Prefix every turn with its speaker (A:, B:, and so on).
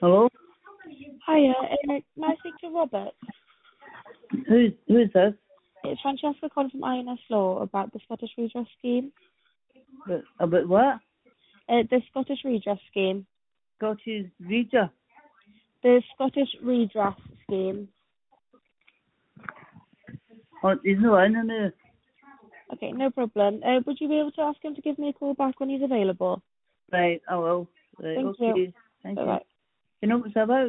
A: Hello?
B: Hiya, may I speak to Robert?
A: Who's this?
B: It's Francesca calling from INS Law about the Scottish Redress Scheme.
A: About what?
B: The Scottish Redress Scheme.
A: Scottish Reader.
B: The Scottish Redress Scheme.
A: Oh, he's not in now.
B: Okay, no problem. Would you be able to ask him to give me a call back when he's available?
A: Right, I will. Right,
B: Thank you.
A: okay. Thank you.
B: Bye-bye.
A: You know what it's about?